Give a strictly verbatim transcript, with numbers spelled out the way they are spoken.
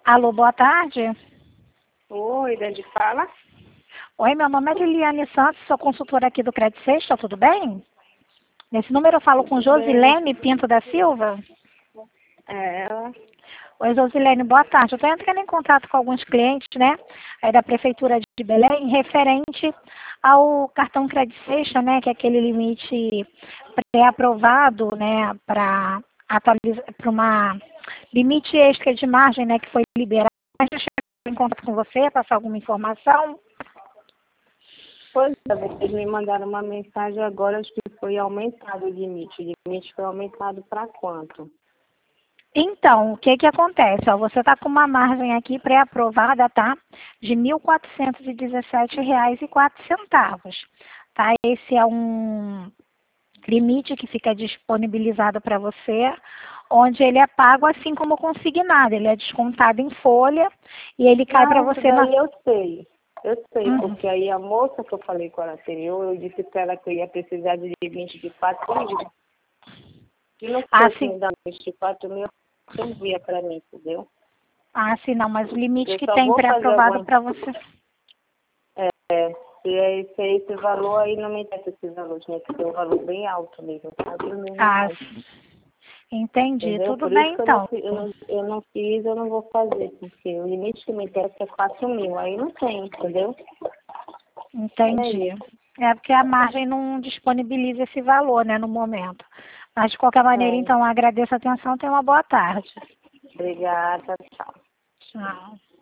Alô, boa tarde. Oi, de onde fala? Oi, meu nome é Liliane Santos, sou consultora aqui do Credit Sexta, tudo bem? Nesse número eu falo com Tudo bem. Josilene Pinto da Silva. É, Oi, Josilene, boa tarde. Eu estou entrando em contato com alguns clientes, né, aí da Prefeitura de Belém, referente ao cartão Credit Sexta, né, que é aquele limite pré-aprovado, né, para atualizar, para uma limite extra de margem, né, que foi liberado. Já chegou em contato com você, passar alguma informação? pois é, vocês me mandaram uma mensagem agora, acho que foi aumentado o limite. O limite foi aumentado para quanto? Então, o que que acontece? Ó, você está com uma margem aqui pré-aprovada, tá? De mil quatrocentos e dezessete reais e quatro centavos, tá? Esse é um limite que fica disponibilizado para você, onde ele é pago assim como consignado, ele é descontado em folha e ele cai para Não, isso você na... daí eu sei. Eu sei, Uhum. porque aí a moça que eu falei com ela anterior, eu disse para ela que eu ia precisar de limite de quatro mil. Se não Ah, fosse sim. me dar limite de quatro mil, eu via para mim, entendeu? Ah, sim, não, mas o limite Eu que só tem vou fazer pré-aprovado alguma... para você... É, se é esse, é esse valor, aí não me interessa esse valor, tinha que ser um valor bem alto mesmo, quatro mil Ah, reais. entendi. Entendeu? Tudo Por isso bem, que eu não, então. fi- eu não, eu não fiz, eu não vou fazer, porque o limite que me interessa é quatro mil, aí não tem, entendeu? É Entendi. isso. É porque a margem não disponibiliza esse valor, né, no momento. Mas, de qualquer maneira, É. então, agradeço a atenção. Tenha uma boa tarde. Obrigada, tchau. Tchau.